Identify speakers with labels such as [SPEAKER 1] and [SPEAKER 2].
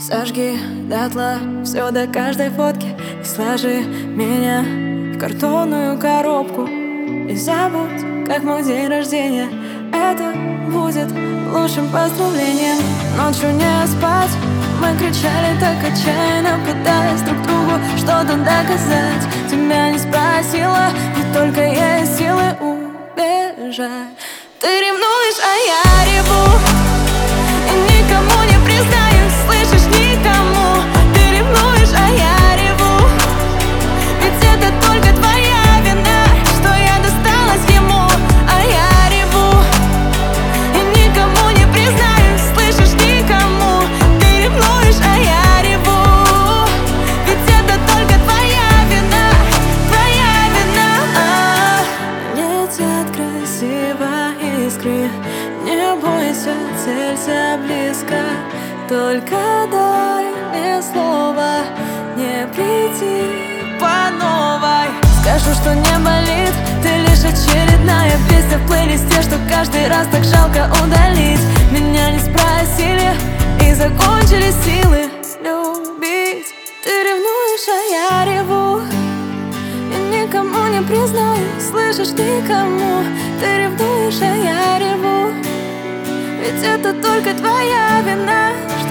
[SPEAKER 1] Сожги дотла все до каждой фотки и сложи меня в картонную коробку. И забудь, как мой день рождения. Это будет лучшим поздравлением. Ночью не спать, мы кричали так отчаянно, пытаясь друг другу что-то доказать. Тебя не спросила, и только есть силы убежать. Ты ревнуешь, а я реву, и никому не признаюсь, слышишь, никому. Ты ревнуешь, а я реву, ведь это только твоя вина, что я досталась ему. А я реву, и никому не признаюсь, слышишь, никому. Ты ревнуешь, а я реву, ведь это только твоя вина, твоя вина. Летят красиво искры, не бойся, целься близко. Только дай мне слово не прийти по новой. Скажу, что не болит, ты лишь очередная песня в плейлисте, что каждый раз так жалко удалить. Меня не спросили и закончились силы любить. Ты ревнуешь, а я реву, и никому не признаюсь, слышишь, никому. Ты ревнуешь, а я реву, ведь это только твоя вина,